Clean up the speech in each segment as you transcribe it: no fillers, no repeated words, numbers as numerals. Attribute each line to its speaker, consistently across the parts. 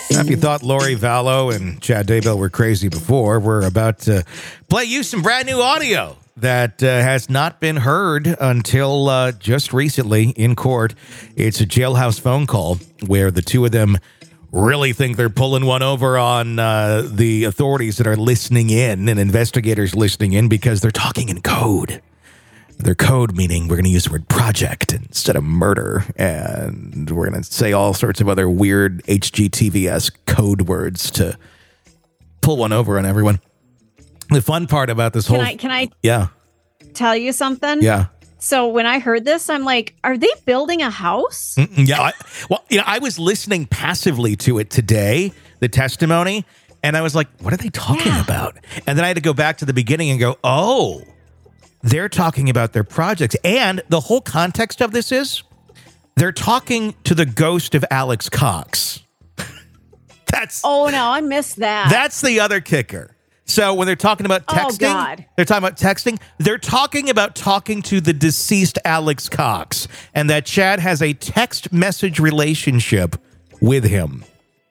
Speaker 1: If you thought Lori Vallow and Chad Daybell were crazy before, we're about to play you some brand new audio that has not been heard until just recently in court. It's a jailhouse phone call where the two of them really think they're pulling one over on the authorities that are listening in and investigators listening in because they're talking in code. Their code meaning we're going to use the word project instead of murder, and we're going to say all sorts of other weird HGTV-esque code words to pull one over on everyone. The fun part about this whole...
Speaker 2: Can I
Speaker 1: yeah.
Speaker 2: tell you something?
Speaker 1: Yeah.
Speaker 2: So when I heard this, I'm like, are they building a house?
Speaker 1: Yeah. I was listening passively to it today, the testimony, and I was like, what are they talking about? And then I had to go back to the beginning and go, oh... They're talking about their projects. And the whole context of this is they're talking to the ghost of Alex Cox.
Speaker 2: Oh, no, I missed that.
Speaker 1: That's the other kicker. So when they're talking about texting, they're talking about texting. They're talking about talking to the deceased Alex Cox and that Chad has a text message relationship with him.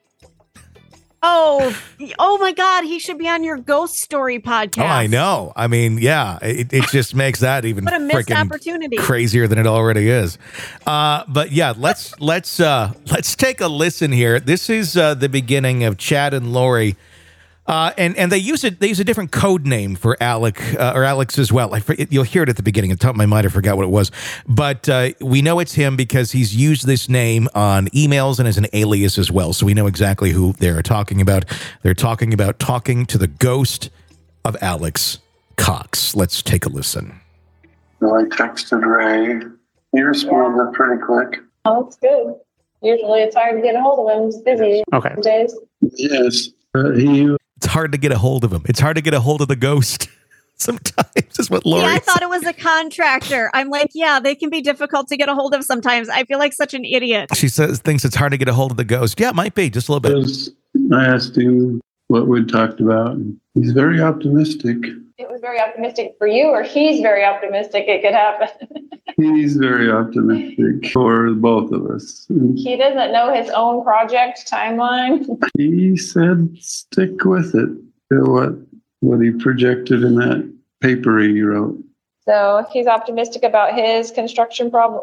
Speaker 2: Oh my God, he should be on your ghost story podcast.
Speaker 1: Oh, I know. I mean, yeah, it just makes that even
Speaker 2: what a missed opportunity.
Speaker 1: Crazier than it already is. But yeah, let's take a listen here. This is the beginning of Chad and Lori. And they use a different code name for Alec or Alex as well. You'll hear it at the beginning. At the top of my mind, I forgot what it was. But we know it's him because he's used this name on emails and as an alias as well. So we know exactly who they're talking about. They're talking about talking to the ghost of Alex Cox. Let's take a listen.
Speaker 3: So I texted Ray. He responded pretty quick.
Speaker 4: Oh, that's good. Usually it's hard to get a hold of him. He's busy days.
Speaker 3: Yes.
Speaker 1: It's hard to get a hold of him. It's hard to get a hold of the ghost. Sometimes is what Lori.
Speaker 2: Yeah, I thought it was a contractor. I'm like, yeah, they can be difficult to get a hold of sometimes. I feel like such an idiot.
Speaker 1: She thinks it's hard to get a hold of the ghost. Yeah, it might be just a little bit.
Speaker 3: I asked him what we'd talked about. He's very optimistic.
Speaker 4: It was very optimistic for you, or he's very optimistic it could happen.
Speaker 3: He's very optimistic for both of us.
Speaker 4: He doesn't know his own project timeline.
Speaker 3: He said stick with it. What he projected in that paper he wrote.
Speaker 4: So he's optimistic about his construction problems,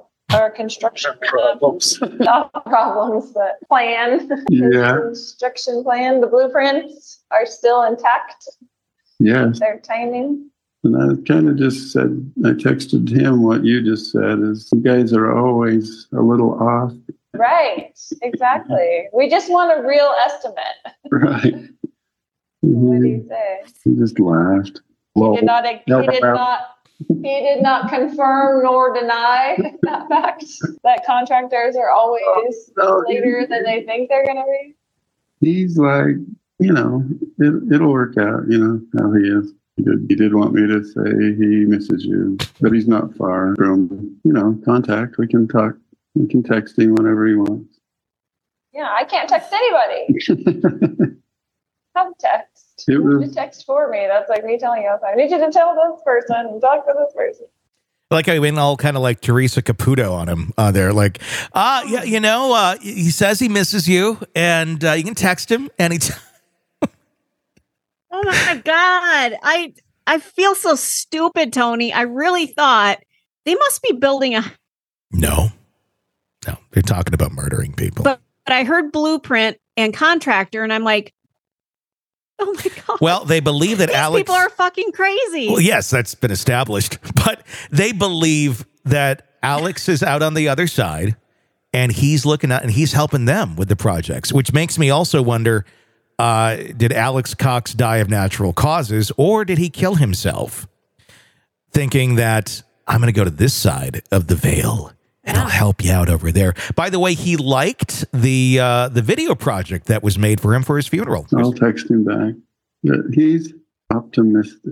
Speaker 4: not problems, but plan.
Speaker 3: Yeah.
Speaker 4: Construction plan. The blueprints are still intact.
Speaker 3: Yes.
Speaker 4: Their timing.
Speaker 3: And I kind of just said, I texted him what you just said, is you guys are always a little off.
Speaker 4: Right, exactly. We just want a real estimate.
Speaker 3: Right.
Speaker 4: What do you say?
Speaker 3: He just laughed.
Speaker 4: He did not confirm nor deny that fact that contractors are always later than they think they're going to be.
Speaker 3: He's like, it'll work out, how he is. He did want me to say he misses you, but he's not far from, contact. We can talk. We can text him whenever he wants.
Speaker 4: Yeah, I can't text anybody. Have text. You just text for me. That's like me telling you, I need you to tell this person and talk to this person.
Speaker 1: Like I went all kind of like Teresa Caputo on him there. Like, he says he misses you and you can text him anytime.
Speaker 2: Oh my God. I feel so stupid, Tony. I really thought they must be building a...
Speaker 1: No, they're talking about murdering people.
Speaker 2: But I heard blueprint and contractor and I'm like, oh my God.
Speaker 1: Well, they believe that
Speaker 2: These people are fucking crazy.
Speaker 1: Well, yes, that's been established. But they believe that Alex is out on the other side and he's looking at and he's helping them with the projects, which makes me also wonder, did Alex Cox die of natural causes or did he kill himself? Thinking that I'm going to go to this side of the veil and I'll help you out over there. By the way, he liked the video project that was made for him for his funeral.
Speaker 3: I'll text him back. He's optimistic.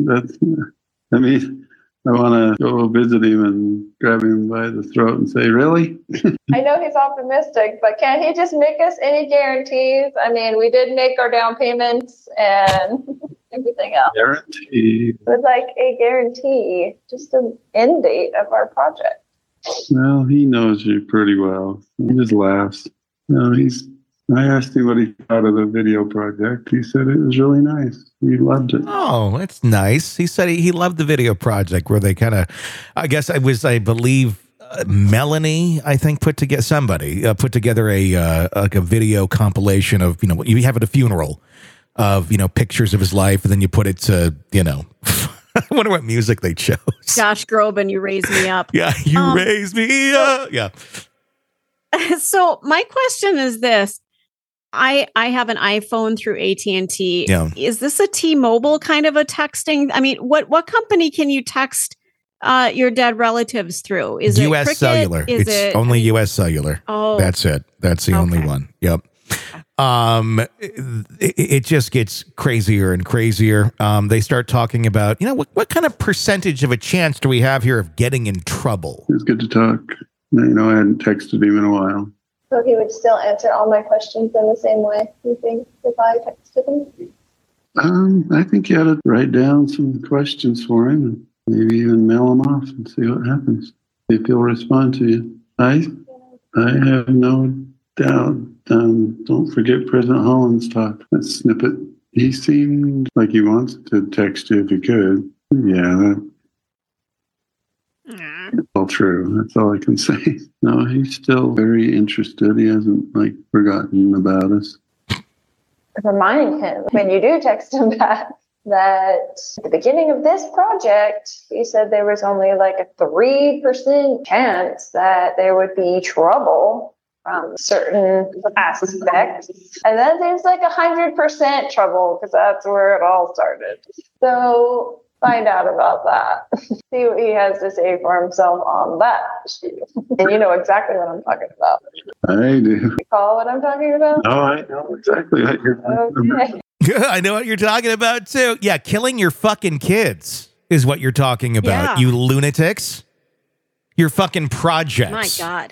Speaker 3: I want to go visit him and grab him by the throat and say, really?
Speaker 4: I know he's optimistic, but can he just make us any guarantees? I mean, we did make our down payments and everything else.
Speaker 3: Guarantee.
Speaker 4: It was like a guarantee, just an end date of our project.
Speaker 3: Well, he knows you pretty well. He just laughs. No, he's I asked him what he thought of the video project. He said it was really nice. He loved it.
Speaker 1: Oh, that's nice. He said he loved the video project where they kind of, I believe, Melanie, I think, put together a video compilation of, you have at a funeral of, pictures of his life, and then you put it to, I wonder what music they chose.
Speaker 2: Josh Groban, You Raise Me Up.
Speaker 1: Yeah, you raise me up. Yeah.
Speaker 2: So my question is this. I have an iPhone through AT&T.
Speaker 1: Yeah.
Speaker 2: Is this a T-Mobile kind of a texting? I mean, what company can you text your dead relatives through? Is it
Speaker 1: US
Speaker 2: Cricket?
Speaker 1: Cellular.
Speaker 2: Is
Speaker 1: it's only US Cellular.
Speaker 2: Oh.
Speaker 1: That's it. That's the only one. Yep. It just gets crazier and crazier. They start talking about, what kind of percentage of a chance do we have here of getting in trouble?
Speaker 3: It was good to talk. I hadn't texted him in a while.
Speaker 4: So he would still answer all my questions in the same way, you think, if I texted him?
Speaker 3: I think you ought to write down some questions for him and maybe even mail them off and see what happens. If he'll respond to you. I have no doubt. Don't forget President Holland's talk. That snippet. He seemed like he wants to text you if he could. Yeah, that's all true. That's all I can say. No, he's still very interested. He hasn't forgotten about us.
Speaker 4: Remind him when you do text him back that at the beginning of this project, he said there was only a 3% chance that there would be trouble from certain aspects. And then there's 100% trouble because that's where it all started. So find out about that. See what he has to say for himself on that issue. And you know exactly what I'm talking about.
Speaker 3: I do.
Speaker 4: Recall what I'm talking about?
Speaker 3: Oh, I know exactly what you're talking about.
Speaker 4: Okay.
Speaker 1: I know what you're talking about, too. Yeah, killing your fucking kids is what you're talking about, you lunatics. Your fucking projects.
Speaker 2: My God.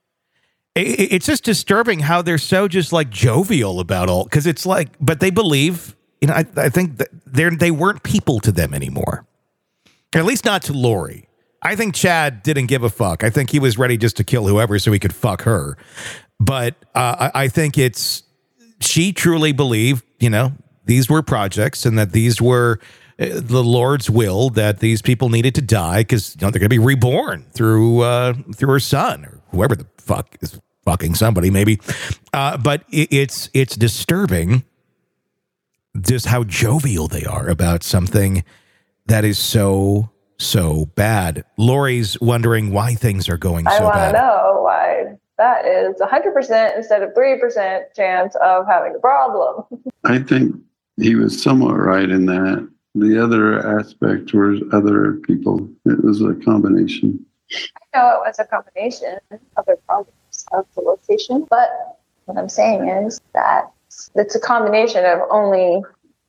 Speaker 1: It's just disturbing how they're so just jovial about all, because it's but they believe, I think that they weren't people to them anymore. Or at least not to Lori. I think Chad didn't give a fuck. I think he was ready just to kill whoever so he could fuck her. But I think she truly believed, these were projects and that these were the Lord's will, that these people needed to die because they're going to be reborn through her son or whoever the fuck is fucking somebody, maybe. But it's disturbing just how jovial they are about something that is so bad. Lori's wondering why things are going so bad.
Speaker 4: I want to know why that is 100% instead of 3% chance of having a problem.
Speaker 3: I think he was somewhat right in that. The other aspect was other people. It was a combination.
Speaker 4: I know it was a combination of other problems of the location, but what I'm saying is that it's a combination of only,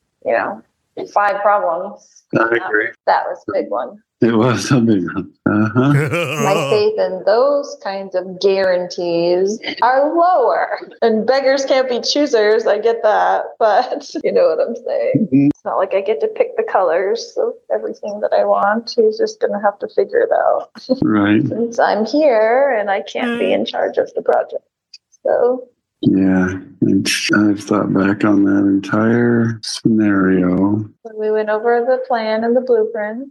Speaker 4: 5 problems.
Speaker 3: I agree.
Speaker 4: That was a big one.
Speaker 3: It was a big one.
Speaker 4: My faith in those kinds of guarantees are lower. And beggars can't be choosers. I get that. But you know what I'm saying.
Speaker 3: Mm-hmm.
Speaker 4: It's not like I get to pick the colors of everything that I want. He's just going to have to figure it out.
Speaker 3: Right.
Speaker 4: Since I'm here and I can't be in charge of the project. So.
Speaker 3: Yeah. I've thought back on that entire scenario.
Speaker 4: When we went over the plan and the blueprint.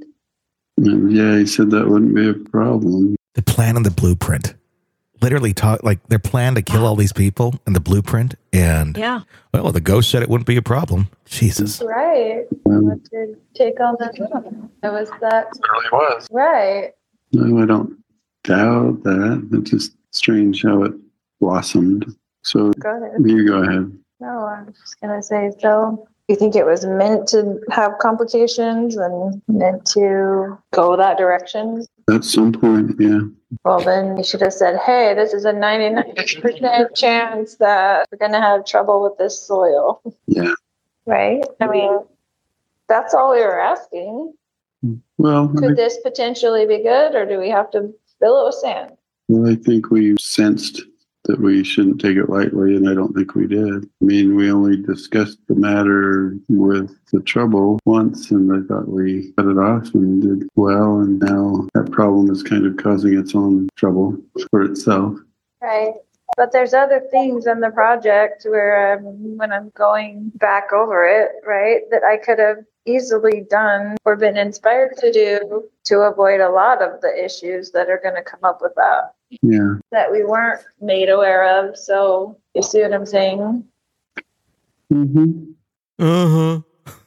Speaker 3: And yeah, he said that wouldn't be a problem.
Speaker 1: The plan and the blueprint. Literally their plan to kill all these people and the blueprint. And, well, the ghost said it wouldn't be a problem. Jesus.
Speaker 4: Right. What to take on that? It was that.
Speaker 3: It really was.
Speaker 4: Right.
Speaker 3: No, I don't doubt that. It's just strange how it blossomed. So
Speaker 4: go ahead.
Speaker 3: You go ahead.
Speaker 4: No, I'm just going to say, so you think it was meant to have complications and meant to go that direction?
Speaker 3: At some point, yeah.
Speaker 4: Well, then you should have said, hey, this is a 99% chance that we're going to have trouble with this soil.
Speaker 3: Yeah.
Speaker 4: Right? I mean, that's all we were asking.
Speaker 3: Well,
Speaker 4: could this potentially be good, or do we have to fill it with sand?
Speaker 3: Well, I think we sensed that we shouldn't take it lightly, and I don't think we did. I mean, we only discussed the matter with the trouble once, and I thought we cut it off and did well, and now that problem is kind of causing its own trouble for itself.
Speaker 4: Right. But there's other things in the project where when I'm going back over it, right, that I could have easily done or been inspired to do to avoid a lot of the issues that are going to come up with that.
Speaker 3: Yeah.
Speaker 4: That we weren't made aware of. So you see what I'm saying?
Speaker 3: Mm-hmm.
Speaker 1: Uh-huh.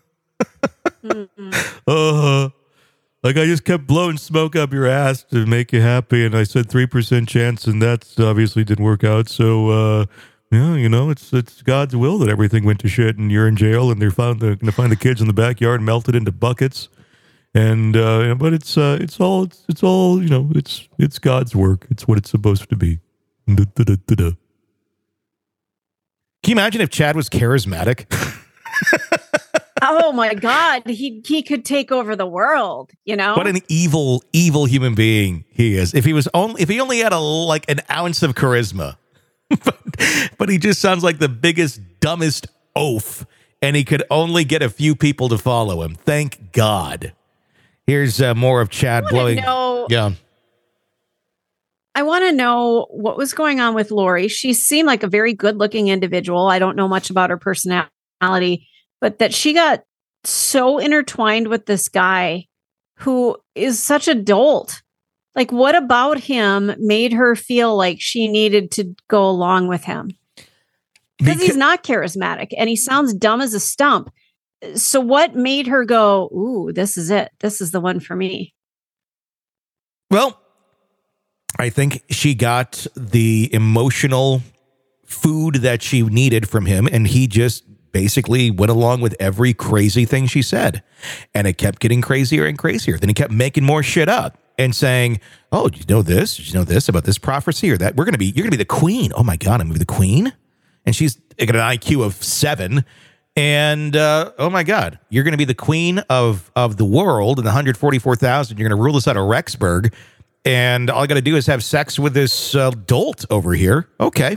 Speaker 1: Uh-huh. Like, I just kept blowing smoke up your ass to make you happy, and I said 3% chance, and that's obviously didn't work out. So, yeah, you know, it's God's will that everything went to shit, and you're in jail, and they're going to find the kids in the backyard melted into buckets. And but it's all you know, it's God's work. It's what it's supposed to be. Da-da-da-da-da. Can you imagine if Chad was charismatic?
Speaker 2: Oh my God, he could take over the world, you know?
Speaker 1: What an evil human being he is. If he only had an ounce of charisma. but he just sounds like the biggest, dumbest oaf, and he could only get a few people to follow him. Thank God. Here's more of Chad blowing. Yeah.
Speaker 2: I want to know what was going on with Lori. She seemed like a very good-looking individual. I don't know much about her personality, but that she got so intertwined with this guy who is such a dolt. Like, what about him made her feel like she needed to go along with him? Because he's not charismatic and he sounds dumb as a stump. So what made her go, ooh, this is it. This is the one for me.
Speaker 1: Well, I think she got the emotional food that she needed from him, and he just basically went along with every crazy thing she said. And it kept getting crazier and crazier. Then he kept making more shit up and saying, oh, did you know this? Did you know this about this prophecy or that? You're going to be the queen. Oh my God, I'm going to be the queen. And she's got an IQ of 7. And, oh my God, you're going to be the queen of the world and the 144,000. You're going to rule us out of Rexburg. And all I got to do is have sex with this dolt over here. Okay.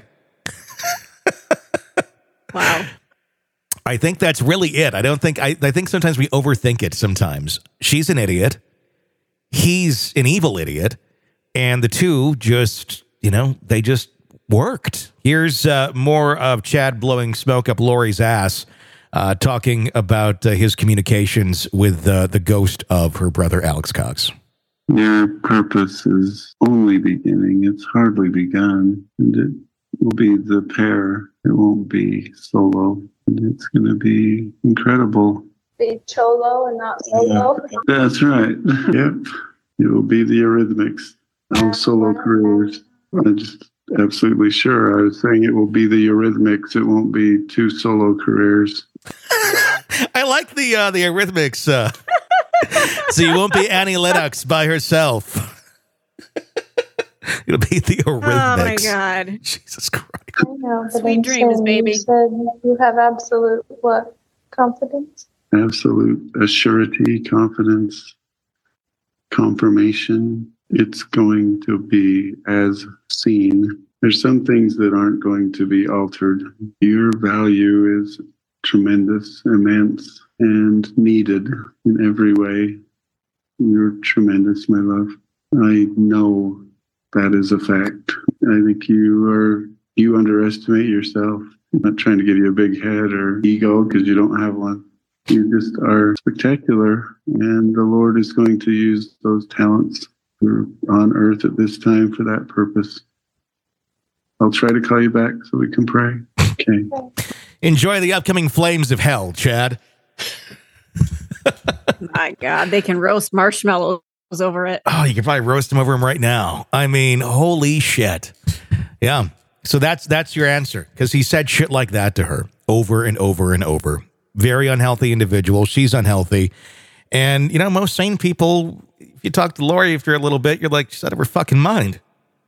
Speaker 2: Wow.
Speaker 1: I think that's really it. I think sometimes we overthink it sometimes. She's an idiot. He's an evil idiot. And the two just, they just worked. Here's more of Chad blowing smoke up Lori's ass, talking about his communications with the ghost of her brother, Alex Cox.
Speaker 3: Your purpose is only beginning. It's hardly begun. And it will be the pair. It won't be solo. And it's going to be incredible.
Speaker 4: Be cholo and not solo.
Speaker 3: Yeah, that's right. Yep. It will be the Eurythmics. No solo careers. I'm just absolutely sure. I was saying it will be the Eurythmics. It won't be 2 solo careers.
Speaker 1: I like the Eurythmics. So you won't be Annie Lennox by herself. It'll be the Eurythmics.
Speaker 2: Oh my God.
Speaker 1: Jesus Christ.
Speaker 4: I know, but
Speaker 2: Sweet dreams, baby.
Speaker 4: You said you have absolute what? Confidence?
Speaker 3: Absolute assurity, confidence, confirmation. It's going to be as seen. There's some things that aren't going to be altered. Your value is tremendous, immense, and needed in every way. You're tremendous, my love. I know that is a fact. I think you underestimate yourself. I'm not trying to give you a big head or ego because you don't have one. You just are spectacular, and the Lord is going to use those talents. We're on earth at this time for that purpose. I'll try to call you back so we can pray. Okay.
Speaker 1: Enjoy the upcoming flames of hell, Chad.
Speaker 2: My God, they can roast marshmallows over it.
Speaker 1: Oh, you can probably roast them over him right now. I mean, holy shit. Yeah. So that's your answer, because he said shit like that to her over and over and over. Very unhealthy individual. She's unhealthy. And, most sane people, if you talk to Lori after a little bit, you're like, she's out of her fucking mind.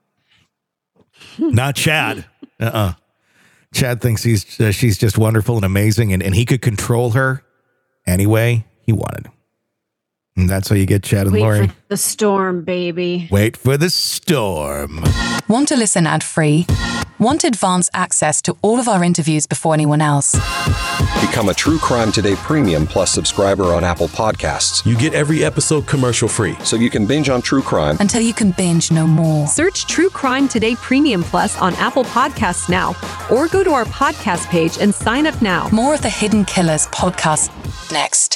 Speaker 1: Not Chad. Chad thinks she's just wonderful and amazing, and he could control her any way he wanted. And that's how you get Chad and Lori.
Speaker 2: Wait for the storm, baby.
Speaker 1: Wait for the storm.
Speaker 5: Want to listen ad-free? Want advance access to all of our interviews before anyone else?
Speaker 6: Become a True Crime Today Premium Plus subscriber on Apple Podcasts.
Speaker 7: You get every episode commercial-free.
Speaker 6: So you can binge on true crime
Speaker 5: until you can binge no more.
Speaker 8: Search True Crime Today Premium Plus on Apple Podcasts now, or go to our podcast page and sign up now.
Speaker 5: More of the Hidden Killers podcast next.